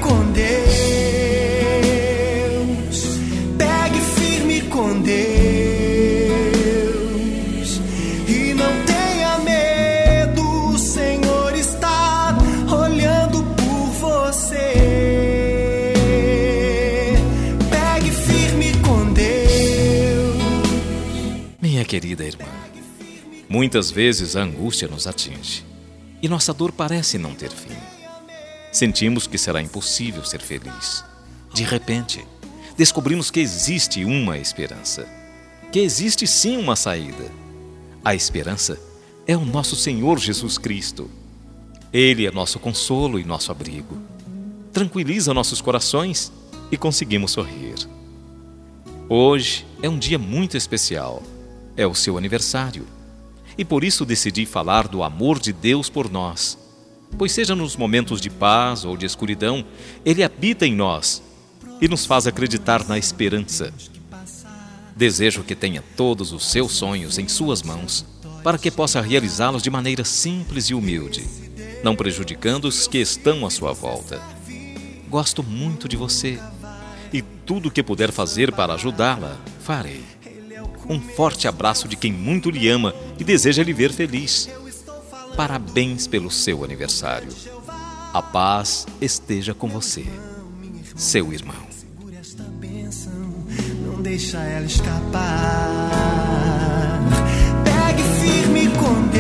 com Deus, pegue firme com Deus e não tenha medo, o Senhor está olhando por você. Pegue firme com Deus. Minha querida irmã, muitas vezes a angústia nos atinge e nossa dor parece não ter fim. Sentimos que será impossível ser feliz. De repente, descobrimos que existe uma esperança, que existe sim uma saída. A esperança é o nosso Senhor Jesus Cristo. Ele é nosso consolo e nosso abrigo. Tranquiliza nossos corações e conseguimos sorrir. Hoje é um dia muito especial. É o seu aniversário. E por isso decidi falar do amor de Deus por nós. Pois seja nos momentos de paz ou de escuridão, Ele habita em nós e nos faz acreditar na esperança. Desejo que tenha todos os seus sonhos em suas mãos, para que possa realizá-los de maneira simples e humilde, não prejudicando os que estão à sua volta. Gosto muito de você e tudo o que puder fazer para ajudá-la, farei. Um forte abraço de quem muito lhe ama e deseja lhe ver feliz. Parabéns pelo seu aniversário. A paz esteja com você, seu irmão. Segure esta bênção, não deixa ela escapar. Pegue firme com